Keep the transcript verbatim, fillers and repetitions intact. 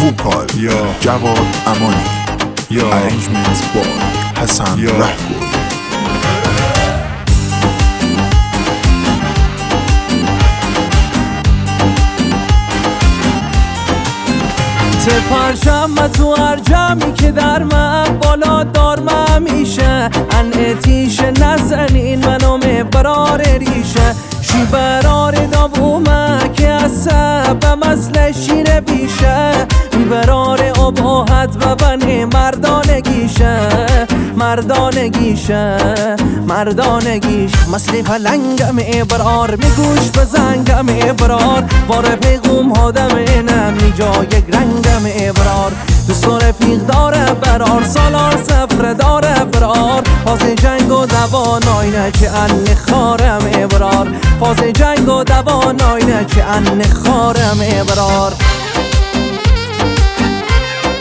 وکال یا جواد امانی یا ارنجمنت با حسن رهگل. ته پرچم تو هر جمعی که در من بالا دارم همیشه انعتیش نزنین منو مبرار ریشه شی برار داوومه که عصب مثل شیر بیشه میبرار اباحت و بنه مردانگیشه مردانگیشه مردانگیش مثل پلنگم ابرار میگوش بزنگم ابرار بار پیغوم هادم نمی جای رنگم ابرار دوست و رفیق داره برار سالار سفر داره فرار فاز جنگ و دوانای نه چه ان خارم ابرار فاز جنگ و دوانای نه چه ان خارم ابرار.